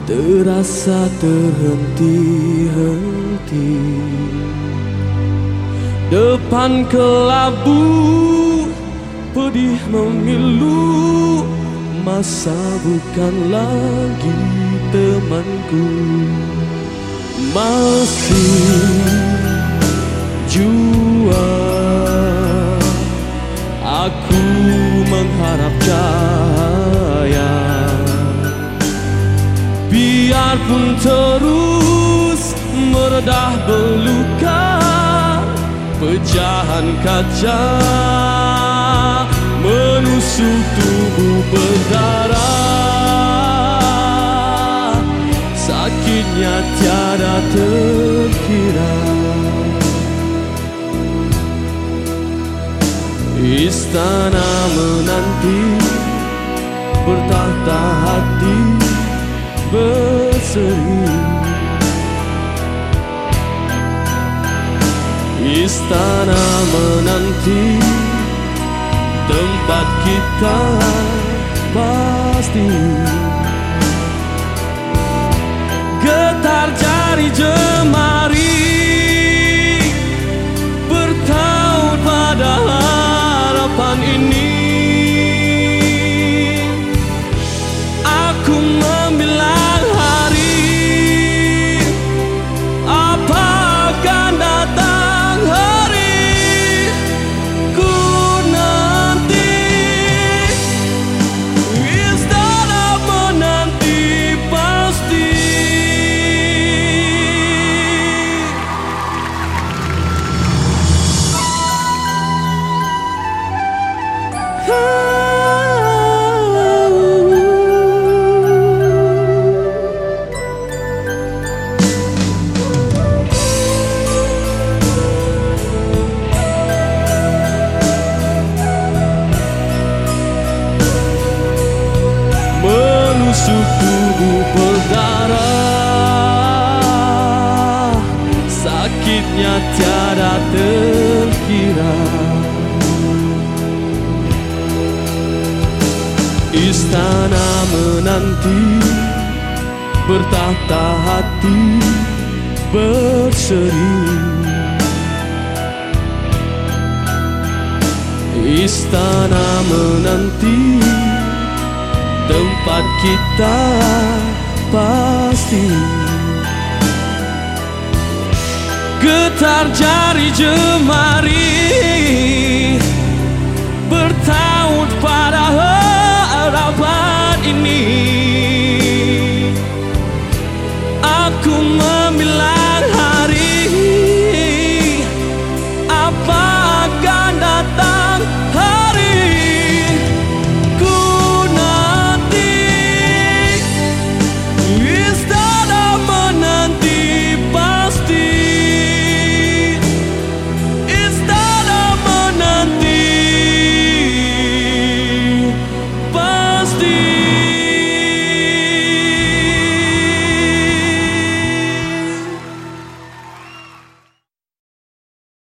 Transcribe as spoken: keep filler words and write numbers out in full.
terasa terhenti-henti depan kelabu pedih memilu. Masa bukan lagi temanku, masih jua aku mengharap cahaya. Biarpun terus meredah beluka pecahan kaca menusuk tubuh berdarah, sakitnya tiada terkira. Istana menanti, bertahta hati berseri. Istana menanti, tempat kita pasti. Getar jari jemari bertaut pada harapan ini. Aku membilang hari, apa akan datang hari ku nanti. Istana menanti pasti. Menusuk tubuh berdarah, sakitnya tiada terkira. Istana menanti, bertahta hati berseri. Istana menanti, tempat kita pasti. Getar jari jemari bertaut pada harapan ini.